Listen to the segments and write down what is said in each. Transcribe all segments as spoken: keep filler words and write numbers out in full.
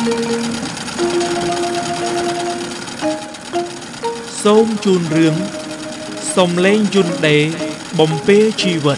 សូមជូនរឿងសំឡេងយន្តដេបំពេលជីវិត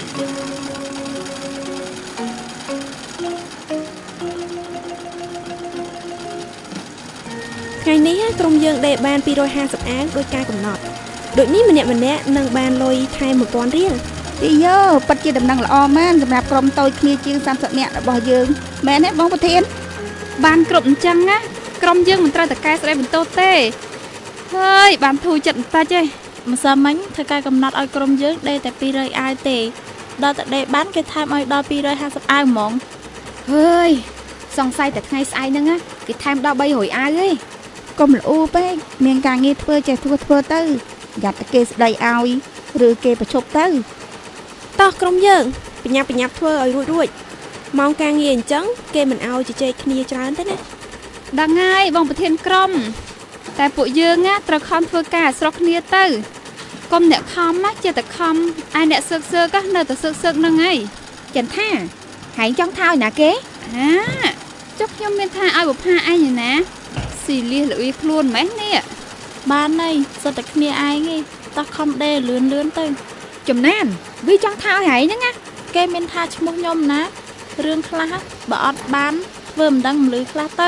ថ្ងៃនេះក្រុមយើងដេបានពីររយហាសិបអាវដោយការកំណត់ដូចនេះម្នាក់ម្នាក់នឹងបានលុយថែមmộtពាន់រៀលទីយោពិតជាដំណឹងល្អមែនសម្រាប់ក្រុមតូចគ្នាជាងសាមសិបនាក់របស់យើងមែនទេបងប្រធានបានគ្រប់អញ្ចឹងណាក្រុមយើងមិនត្រូវតែកែស្ដីបន្ទោសទេហើយបានធូរចិត្តបន្តិចទេម្សិលមិញធ្វើការកំណត់ឲ្យក្រុមយើងដេតែពីររយអាវទេដល់តែដេបានគេថែមឲ្យដល់ពីររយហាសិបអាវហ្មងហើយសង្ស័យតែថ្ងៃស្អែកហ្នឹងគេថែមដល់បីរយអាវទេកុំល្អូពេកមានការងារធ្វើចេះធ្វើធ្វើទៅយ៉ាត់តែគេស្ដីឲ្យឬគេប្រឈប់ទៅតោះក្រុមយើងបញ្ញាប់បញ្ញាប់ធ្វើឲ្យរួចរួចម៉ោងការងារអញ្ចឹងគេមិនឲ្យជជែកគ្នាច្រើនទេណាដឹងហើយបងប្រធានក្រុមតែពួកយើងណាត្រូវខំធ្វើការស្រុកគ្នាទៅកុំអ្នកខំណាចេះតែខំឯអ្នកសឹកសឹកនៅតែសឹកសឹកហ្នឹងហើយចិនថាហែងចង់ថាឲ្យណាគេអាចុះខ្ញុំមានថាឲ្យបុផាឯងណាស៊ីលៀសលុយខ្លួនម៉េះនេះបានហើយសុទ្ធតែគ្នាឯងឯងតោះខំដេលឿនលឿនទៅចំណានវាចង់ថាឲ្យហែងហ្នឹងណាគេមានថាឈ្មោះខ្ញុំណារឿងខ្លះបើអត់បានធ្វើមិនដឹងមិនលឺខ្លះទៅ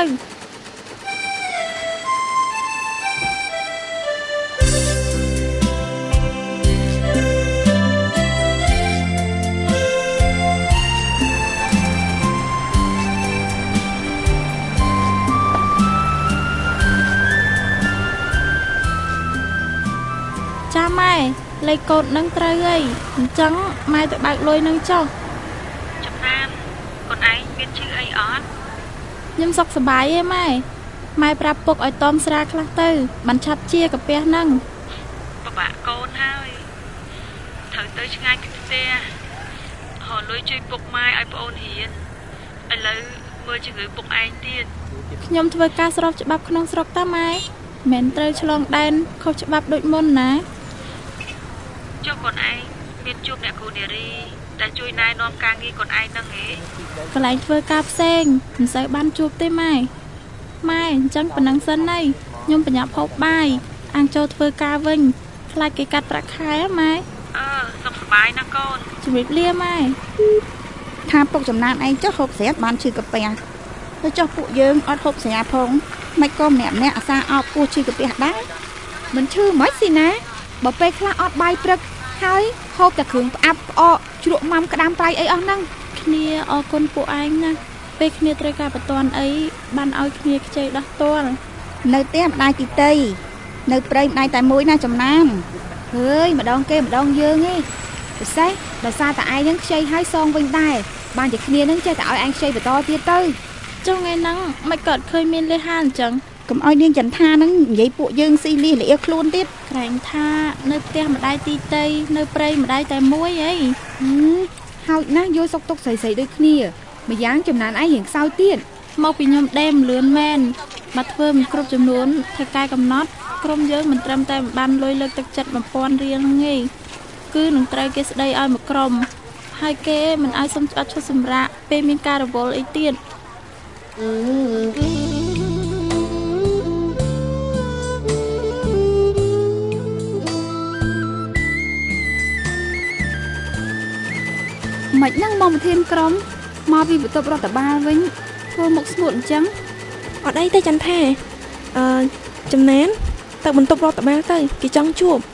ចាម៉ែលេខកូដនឹងត្រូវហើយអញ្ចឹងម៉ែទៅបើកលុយនឹងចុះចំណានកូនឯងមានឈ្មោះអីអត់ខ្ញុំសុខសប្បាយទេម៉ែម៉ែប្រាប់ពុកឲ្យតមស្រាខ្លះទៅបានឆាប់ជាកាពះហ្នឹងពិបាកកូនហើយត្រូវទៅឆ្ងាយពីផ្ទះហៅលុយជួយពុកម៉ែឲ្យប្អូនរៀនឥឡូវមើលជំងឺពុកឯងទៀតខ្ញុំធ្វើការស្របច្បាប់ក្នុងស្រុកតាម៉ែមិនត្រូវឆ្លងដែនខុសច្បាប់ដូចមុនណាចុះកូនឯងមានជួបអ្នកគ្រូនារីដែលជួយណែនាំការងារកូនឯងហ្នឹងហ៎កន្លែងធ្វើការផ្សេងមិនសូវបានជួបទេម៉ែម៉ែអញ្ចឹងប៉ុណ្ណឹងសិនហើយខ្ញុំបញ្ញាប់ហូបបាយអាងចូលធ្វើការវិញខ្លាចគេកាត់ប្រាក់ខែម៉ែអឺសុខសប្បាយណាកូនជម្រាបលាម៉ែថាពុកចំណានឯងចុះហូបស្រាបានឈឺកាពះទៅចុះពួកយើងអត់ហូបស្រាផងមិនក៏ម្នាក់ម្នាក់អាសាអោបពោះឈឺកាពះដែរមិនឈឺមិនស៊ីណាបើពេលខ្លះអត់បាយព្រឹកហើយហូបតែគ្រឿងផ្អាប់ផ្អកជ្រក់ម៉ាំក្តាមប្រៃអីអស់ហ្នឹងគ្នាអរគុណពួកឯងណាពេលគ្នាត្រូវការបន្ទាន់អីបានឲ្យគ្នាខ្ចីដោះទាល់នៅផ្ទះម្ដាយទីតីនៅព្រៃម្ដាយតែមួយណាចំណានហើយម្ដងគេម្ដងយើងឯងពិសេសដោយសារតែឯងហ្នឹងខ្ចីឲ្យសងវិញដែរបានជាគ្នាហ្នឹងចេះតែឲ្យឯងខ្ចីបន្តទៀតទៅចុះថ្ងៃហ្នឹងមិនក៏ឃើញមានលេហាអញ្ចឹងកុំឲ្យនាងចន្ទថាហ្នឹងនិយាយពួកយើងស៊ីលៀសលាខ្លួនទៀតក្រែងថានៅផ្ទះម្ដាយទីតីនៅព្រៃម្ដាយតែមួយអីហើយណាស់យល់សុកទុកស្រីស្រីដូចគ្នាម្យ៉ាងចំណានឯងរៀងខ្សោយទៀតមកពីខ្ញុំដេមលឿនមែនបើធ្វើមិនគ្រប់ចំនួនធ្វើការកំណត់ក្រុមយើងមិនត្រឹមតែបានលុយលើកទឹកចិត្តmộtពាន់រៀលទេគឺនឹងត្រូវគេស្ដីឲ្យមួយក្រុមហើយគេមិនឲ្យសុំច្បាប់ឈប់សម្រាកពេលមានការរវល់អីទៀតមិនហ្នឹងមកប្រធានក្រុមមកពីបន្ទប់រដ្ឋបាលវិញធ្វើមុខស្ងួតអញ្ចឹងអត់អីទេចន្ទថាអឺចំណានទៅបន្ទប់រដ្ឋបាលទៅគេចង់ជួប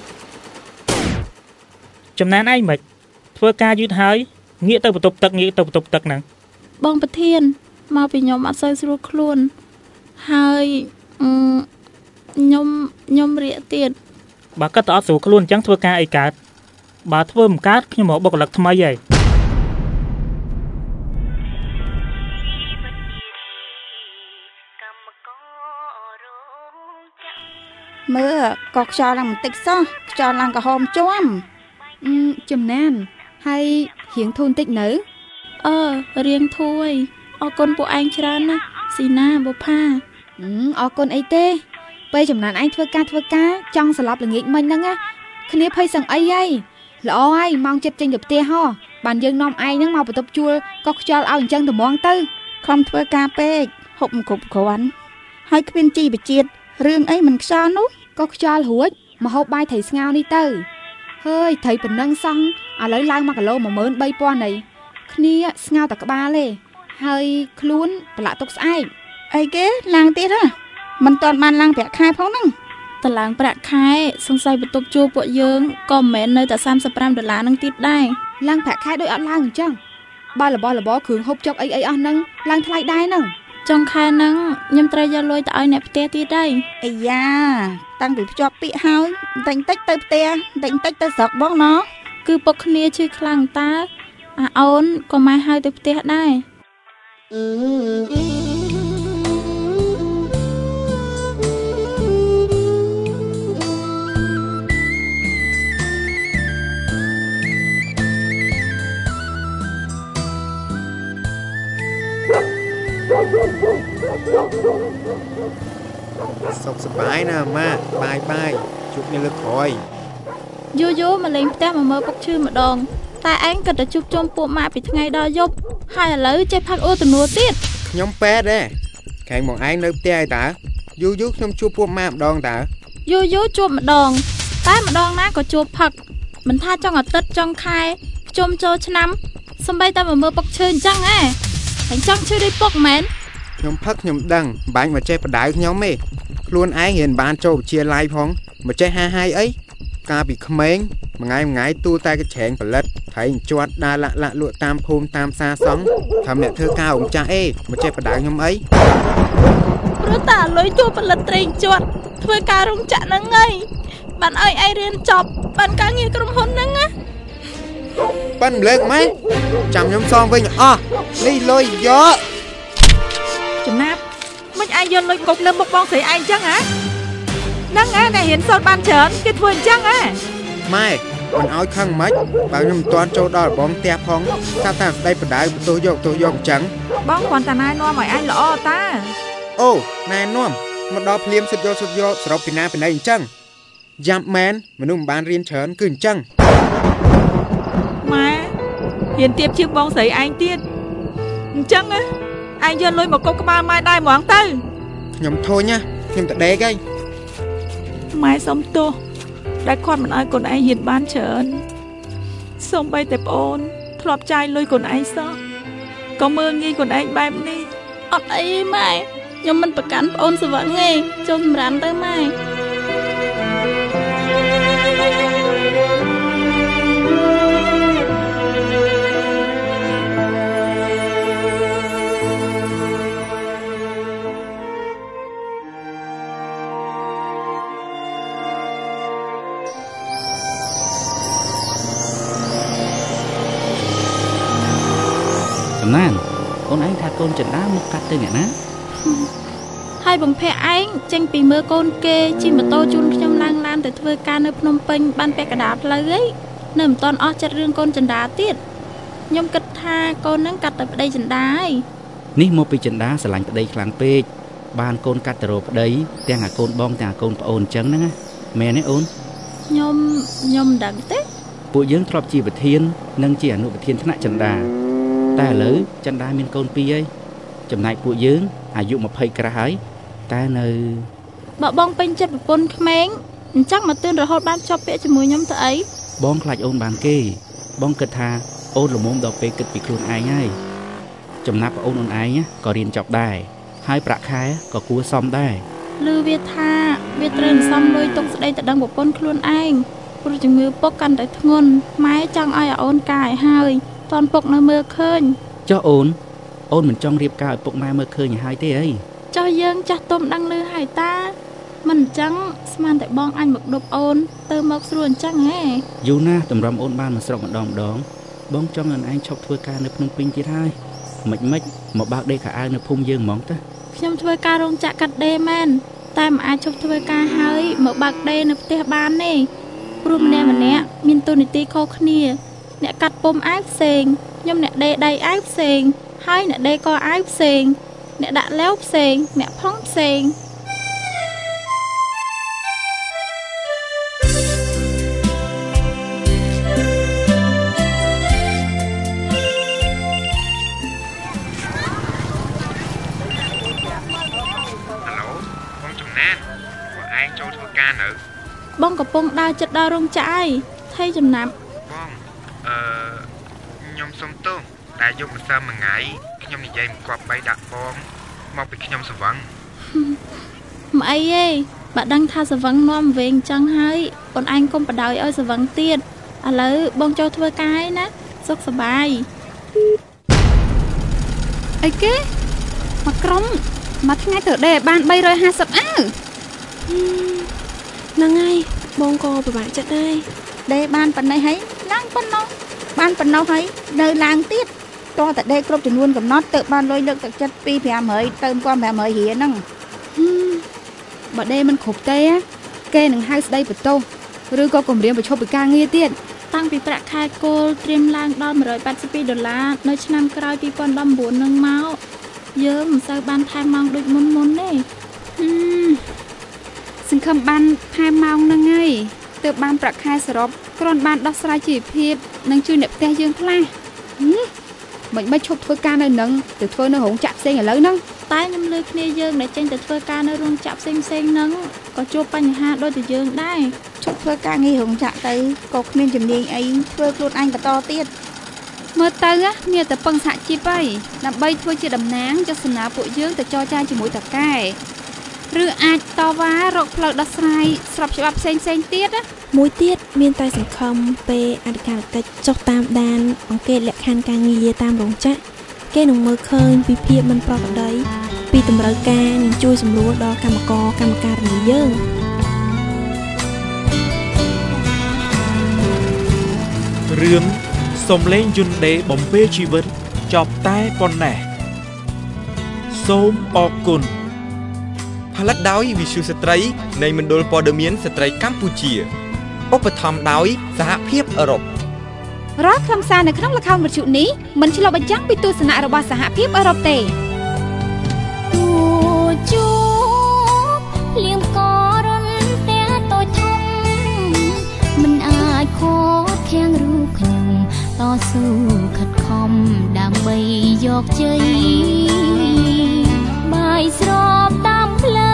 ចំណានឯងមិនធ្វើការយឺតហើយងាកទៅបន្ទប់ទឹកងាកទៅបន្ទប់ទឹកហ្នឹងបងប្រធានមកពីខ្ញុំអត់សូវស្រួលខ្លួនហើយខ្ញុំខ្ញុំរាកទៀតបើគាត់ទៅអត់ស្រួលខ្លួនអញ្ចឹងធ្វើការអីកើតបើធ្វើមិនកើតខ្ញុំមកបុគ្គលិកថ្មីហើយមើលក៏ខ្យល់ឡើងបន្តិចសោះខ្យល់ឡើងក្រហមជាំចំណានហើយរៀងធូរបន្តិចនៅអឺរៀងធូរហើយអរគុណពួកឯងច្រើនណាស៊ីណាបុផាអរគុណអីទេពេលចំណានឯងធ្វើការធ្វើការចង់ស្លាប់ល្ងាចមិញហ្នឹងណាគ្នាភ័យសឹងអីហីល្អហើយម៉ោងចិត្តចេញទៅផ្ទះហោះបានយើងនាំឯងហ្នឹងមកបន្ទប់ជួលក៏ខ្យល់ឲ្យអញ្ចឹងត្មងទៅខំធ្វើការពេកហហូបមិនគ្រប់គ្រាន់ហើយគ្មានជីបជាតិរឿងអីមិនខ្យល់នោះក៏ខ្យល់រួចមកហូបបាយត្រីស្ងោរនេះទៅហើយត្រីប៉ុណ្ណឹងសោះឥឡូវឡើងមកគីឡូ một nghìn ba trăm នៃគ្នាស្ងោរតែក្បាលទេហើយខ្លួនប្រឡាក់ទុកស្អែកអីគេឡើងទៀតហ៎មិនទាន់បានឡើងប្រាក់ខែផងហ្នឹងតឡើងប្រាក់ខែសង្ស័យបន្ទប់ជួលពួកយើងក៏មិនមែននៅតែសាមសិបប្រាំដុល្លារនឹងទៀតដែរឡើងប្រាក់ខែដូចអត់ឡើងអញ្ចឹងបើរបស់របរគ្រឿងហូបចុកអីអីអស់ហ្នឹងឡើងថ្លៃដែរហ្នឹងចុងខែហ្នឹងខ្ញុំត្រូវយកលុយទៅឲ្យអ្នកផ្ទះទៀតដែរអាយ៉ាតាំងពីភ្ជាប់ពាក្យហើយបន្តិចតិចទៅផ្ទះបន្តិចតិចទៅស្រុកបងណោះគឺពុកគ្នាឈឺខ្លាំងតើអាអូនក៏មកហៅទៅផ្ទះដែរសុខសប្បាយណាស់ម៉ាក់បាយបាយជួបគ្នាលើកក្រោយយូយូមកលេងផ្ទះមកមើលពុកឈឺម្ដងតែឯងក៏ទៅជួបជុំពួកម៉ាក់ពីថ្ងៃដល់យប់ហើយឥឡូវចេះផាត់អូទំនួលទៀតខ្ញុំប៉ែតដែរខែងមកឯងនៅផ្ទះឯតើយូយូខ្ញុំជួបពួកម៉ាក់ម្ដងតើយូយូជួបម្ដងតែម្ដងណាក៏ជួបផឹកមិនថាចុងអាទិត្យចុងខែជុំចូលឆ្នាំសំបីតែមកមើលពុកឈឺអញ្ចឹងហ៎អញ្ចឹងឈឺដូចពុកមែនខ្ញុំផឹកខ្ញុំដឹងបាញ់មកចេះបដៅខ្ញុំទេខ្លួនឯងរៀនបានចូលវិទ្យាល័យផងមកចេះហាហាយអីកាលពីក្មេងមួយថ្ងៃមួយថ្ងៃទូតែកញ្ឆែងផលិតថៃជាប់ដើរលាក់លាក់លក់តាមភូមិតាមផ្សារសង់ថាអ្នកធ្វើការអង្គចាស់អេមកចេះបដៅខ្ញុំអីព្រោះតាលុយជួផលិតត្រេងជាប់ធ្វើការរោងចក្រហ្នឹងហើយបានឲ្យឯងរៀនចប់បានការងារក្រុមហ៊ុនហ្នឹងណាប៉ិនលើកម៉ែចាំខ្ញុំសងវិញអស់នេះលុយយកចំណាប់មិនឯងយកលុយកុកលើមុខបងស្រីឯងអញ្ចឹងហ៎ហ្នឹងហ៎អ្នករៀនសូត្របានច្រើនគេធ្វើអញ្ចឹងហ៎ម៉ែមិនឲ្យខឹងមិនបើខ្ញុំមិនទាន់ចូលដល់បងផ្ទះផងថាតាស្ដីបដៅបន្ទោសយកទោសយកអញ្ចឹងបងគ្រាន់តែណែនាំឲ្យឯងល្អតាអូណែនាំមកដល់ភ្លាមសុទ្ធយកសុទ្ធយកសរុបពីណាពីណីអញ្ចឹងយ៉ាប់មែនមនុស្សមិនបានរៀនច្រើនគឺអញ្ចឹងម៉ែរៀនទៀបជាងបងស្រីឯងទៀតអញ្ចឹងណាឯងយកលុយមកកប់ក្បាលម៉ែដែរហ្មងទៅខ្ញុំធុញណាខ្ញុំតដេកឯងម៉ែសុំទោសដែលគាត់មិនឲ្យកូនឯងហ៊ានបានច្រើនសូម្បីតែប្អូនធ្លាប់ចាយលុយកូនឯងសោះក៏មើលងាយកូនឯងបែបនេះអត់អីម៉ែខ្ញុំមិនប្រកាន់ប្អូនស្វឹងទេចូលសម្រានទៅម៉ែកំណានអូនឯងថាកូនចិនដាមកកាត់ទៅអ្នកណាហើយបំភ័ក្រឯងចេញពីមើលកូនគេជិះម៉ូតូជូនខ្ញុំឡើងឡានទៅធ្វើការនៅភ្នំពេញបានពាក់កណ្ដាលផ្លូវអីនៅមិនទាន់អស់ចិត្តរឿងកូនចិនដាទៀតខ្ញុំគិតថាកូននឹងកាត់ទៅប្តីចិនដាហើយនេះមកពីចិនដាស្រឡាញ់ប្តីខ្លាំងពេកបានកូនកាត់ទៅរកប្តីទាំងអាកូនបងទាំងអាកូនប្អូនអញ្ចឹងហ្នឹងណាមែនទេអូនខ្ញុំខ្ញុំមិនដឹងទេពួកយើងធ្លាប់ជាប្រធាននិងជាអនុប្រធានថ្នាក់ចិនដាតែឥឡូវចិនដាមានកូនពីរហើយចំណែកពួកយើងអាយុยี่สิบក្រាស់ហើយតែនៅបើបងពេញចិត្តប្រពន្ធក្មេងអញ្ចឹងមកទឿនរហូតបានជាប់ពាក្យជាមួយខ្ញុំទៅអីបងខ្លាចអូនបានគេបងគិតថាអូនល្មមដល់ពេលគិតពីខ្លួនឯងហើយចំណាប់ប្អូនអូនឯងក៏រៀនចប់ដែរហើយប្រាក់ខែក៏គួរសមដែរឮវាថាវាត្រូវសំលុយទុកស្ដីទៅដឹងប្រពន្ធខ្លួនឯងព្រោះជំងឺពុកកាន់តែធ្ងន់ម៉ែចង់ឲ្យអូនកាយហើយតនពុកនៅមើលឃើញចុះអូនអូនមិនចង់រៀបការឲ្យពុកម៉ែមើលឃើញឲ្យហើយទេអីចុះយើងចាស់ទុំដឹងឮហើយតាមិនអញ្ចឹងស្មានតែបងអញមកដប់អូនទៅមកស្រួលអញ្ចឹងហ៎យូរណាស់តម្រាំអូនបានមកស្រុកម្ដងម្ដងបងចង់ឲ្យឯងឈប់ធ្វើការនៅភ្នំពេញទៀតហើយមិនមិនមកបើកដេកខោអាវនៅភូមិយើងហ្មងទៅខ្ញុំធ្វើការរោងចក្រកាត់ដេរមែនតែមិនអាចឈប់ធ្វើការហើយមកបើកដេរនៅផ្ទះបានទេព្រោះម្នាក់ម្នាក់មានតួនាទីខុសគ្នាអ្នកកាត់ពុម្ពអាវផ្សេងខ្ញុំអ្នកដេរដៃអាវផ្សេងហើយអ្នកដេរកអាវផ្សេងអ្នកដាក់ឡេវផ្សេងអ្នកផុងផ្សេងនៅបងកំពុងដើរចិត្តដល់រោងចក្រឯងថៃចំណាប់បងអឺខ្ញុំសុំទោសតែយកម្សិលមួយថ្ងៃខ្ញុំនិយាយមិនគប់បីដាក់បងមកពីខ្ញុំស្វឹងមិនអីទេបើដឹងថាស្វឹងនាំវែងចឹងហើយអូនឯងកុំបដ ாய் ឲ្យស្វឹងទៀតឥឡូវបងចូលធ្វើការឯណាសុខសប្បាយអីគេមកក្រុមមួយថ្ងៃទៅដេកបានបីរយហាសិបអាវហ្នឹងហើយបងក៏ពិបាកចិត្តដែរដេកបានប៉ុណ្ណេះហើយឡើងប៉ុណ្ណោះបានប៉ុណ្ណោះហើយនៅឡើងទៀតតោះតែដេកគ្រប់ចំនួនកំណត់ទៅបានលុយលើកទឹកចិត្តពីប្រាំរយទៅពាន់ប្រាំរយរៀលហ្នឹងបើដេកមិនគ្រប់ទេគេនឹងហៅស្ដីបន្ទោសឬក៏គម្រាមបញ្ឈប់ពីការងារទៀតតាំងពីប្រាក់ខែគោលត្រៀមឡើងដល់មួយរយแปดสิบពីរដុល្លារនៅឆ្នាំក្រោយពីរពាន់ដប់ប្រាំ9នឹងមកយើងមិនសូវបានថែមម៉ោងដូចមុនមុនទេសង្ឃឹមបានថែមម៉ោងហ្នឹងហើយទើបបានប្រាក់ខែសរុបគ្រាន់បានដោះស្រាយជីវភាពនិងជួយអ្នកផ្ទះយើងខ្លះមិនមិនឈប់ធ្វើការនៅនឹងទៅធ្វើនៅរោងចក្រផ្សេងឥឡូវហ្នឹងតែខ្ញុំលើគ្នាយើងដែលចេញទៅធ្វើការនៅរោងចក្រផ្សេងផ្សេងហ្នឹងក៏ជួបបញ្ហាដូចតែយើងដែរឈប់ធ្វើការងាររោងចក្រទៅក៏គ្មានជំនាញអីធ្វើខ្លួនឯងបន្តទៀតមើលទៅមានតែពឹងសហជីពហើយដើម្បីធ្វើជាតំណាងចុះសំណើពួកយើងទៅចរចាជាមួយតកែឬអាចតវ៉ារកផ្លូវដោះស្រាយស្របច្បាប់ផ្សេងផ្សេងទៀតមួយទៀតមានតែសង្ឃឹមពេលអធិការកិច្ចចុះតាមដានអង្កេតលក្ខខណ្ឌការងារតាមរោងចក្រគេនឹងមើលឃើញពីភាពមិនប្រក្រតីពីតម្រូវការនិងជួយសម្រួលដល់កម្មករកម្មការិនីយើងរឿងសំឡេងយន្តដេបំពេជីវិតចប់តែប៉ុណ្ណេះសូមអរគុណផលិតដោយវិទ្យុស្ត្រីនៃមណ្ឌលព័ត៌មានស្ត្រីកម្ពុជាឧបត្ថម្ភដោយសហភាពអឺរ៉ុបរាល់ខ្លឹមសារនៅក្នុងល្ខោនវិទ្យុនេះមិនឆ្លុះបញ្ចាំងពីទស្សនៈរបស់សហភាពអឺរ៉ុបទេគូជួបលៀងករនផ្ទះតូចធំមិនអាចខកខាំងរូបខ្ញុំតស៊ូខិតខំដើម្បីយកជ័យបាយស្របតាមផ្លូវ